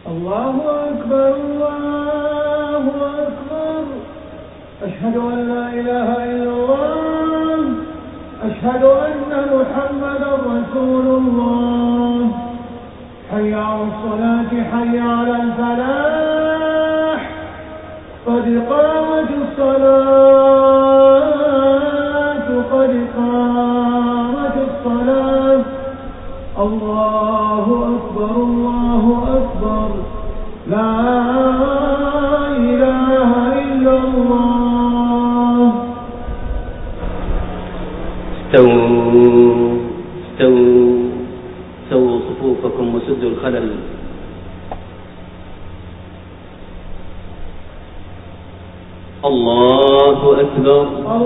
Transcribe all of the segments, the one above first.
الله أكبر الله أكبر. أشهد أن لا إله إلا الله. أشهد أن محمدا رسول الله. حي على الصلاة حي على الفلاح. قد قامت الصلاة قد قامت الصلاة. الله أكبر الله أكبر. لا إله إلا الله. استووا صفوفكم وسدوا الخلل. الله أكبر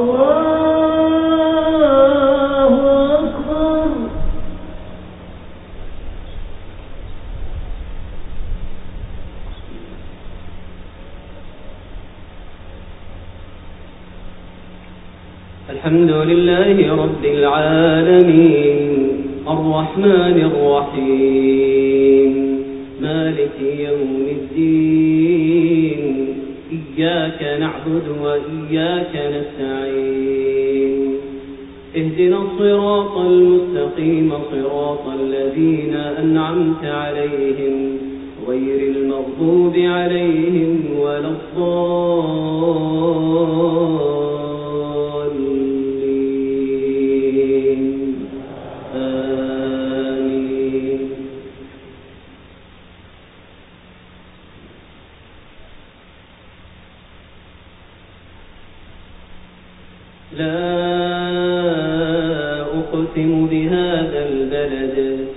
الله أكبر. الحمد لله رب العالمين الرحمن الرحيم مالك يوم الدين إياك نعبد وإياك نستعين اهدنا الصراط المستقيم صراط الذين أنعمت عليهم غير المغضوب عليهم ولا الضالين آمين. لا أقسم بهذا البلد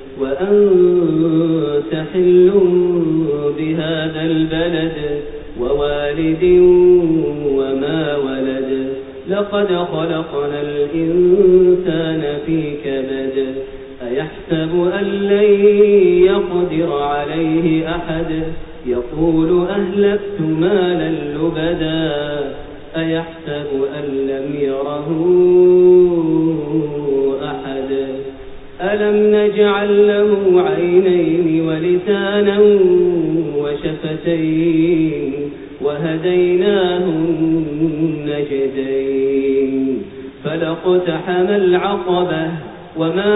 وأنت حل بهذا البلد ووالد وما ولد لقد خلقنا الإنسان في كبد أيحسب أن لن يقدر عليه أحد يقول أهلكت مالا لبدا أيحسب أن لم يره أحد ألم نجعل له عينين ولسانا وشفتين وهديناه النجدين فلاقتحم العقبة وما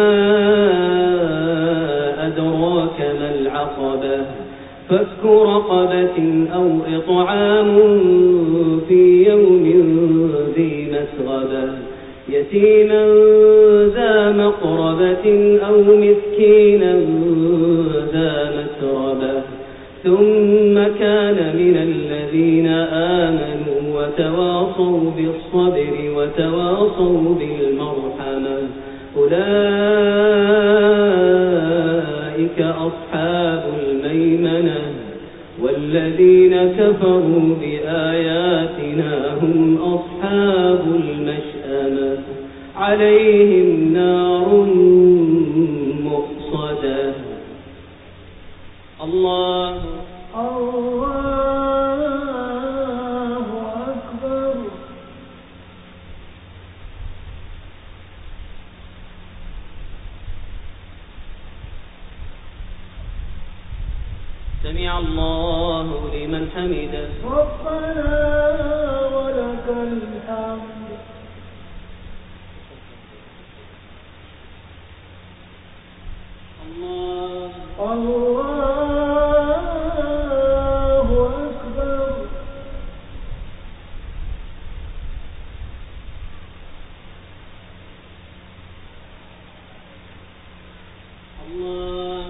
أدراك ما العقبة فك رقبة أو إطعام في يوم ذي مسغبة يتيما ذا مقربة أو مسكينا ذا مسربة ثم كان من الذين آمنوا وتواصوا بالصبر وتواصوا بالمرحمة أولئك أصحاب الميمنة والذين كفروا بآياتنا هم أصحاب المشأمة عليهم نار مؤصدة. الله أكبر. سمع الله لمن حمده ربنا ولك الحمد. الله أكبر. الله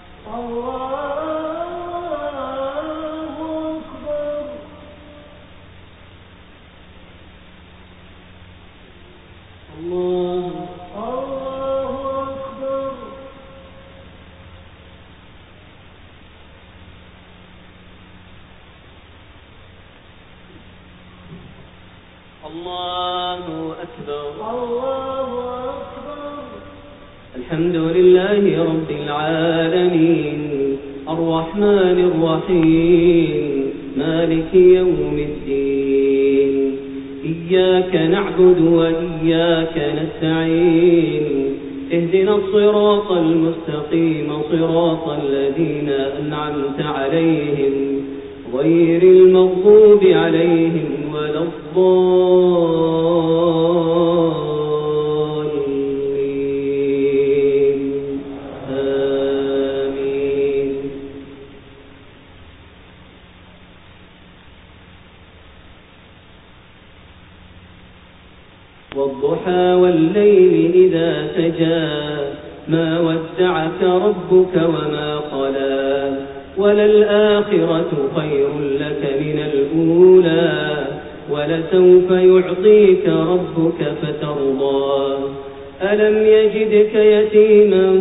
الله أكبر. الله أكبر. الحمد لله رب العالمين الرحمن الرحيم مالك يوم الدين إياك نعبد وإياك نستعين اهدنا الصراط المستقيم صراط الذين أنعمت عليهم غير المغضوب عليهم ولا الضالين آمين. والضحى والليل إذا سجى ما ودعك ربك وما قلى وللآخرة خير لك من الأولى ولسوف يعطيك ربك فترضى ألم يجدك يتيما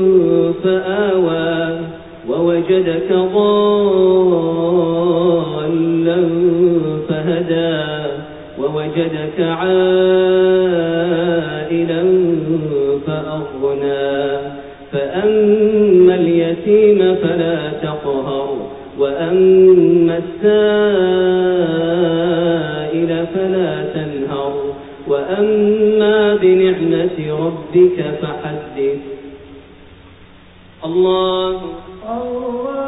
فآوى ووجدك ضالا فهدى ووجدك عائلا فأغنى فأما اليتيم فلا تقهر وأما السائل فلا تنهر وأما بنعمة ربك فحدث. الله